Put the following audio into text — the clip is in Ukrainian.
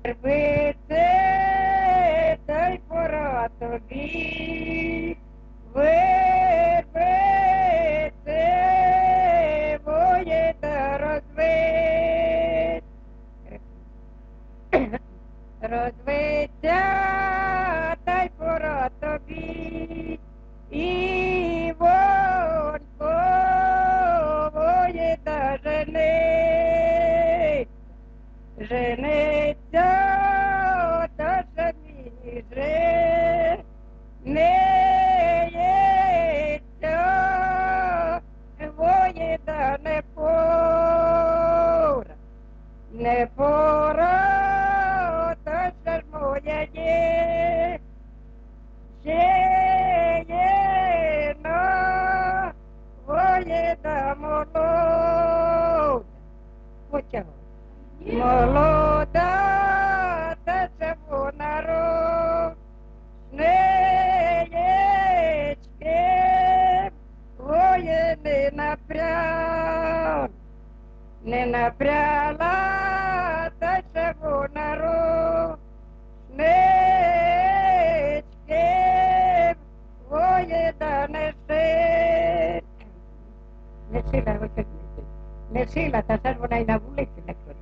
Вербице, дай пора тобі, вербице, моє та розвиться, дай пора тобі, і вонько моє та жениться, та самі жениться, моє та не пора, та ж моя є, на моє та молода. Почав. Молода, та це вона снеєчки, воє не напряла, та це вона снечки, воє да не сила, не сила, та це вона й на вулиці не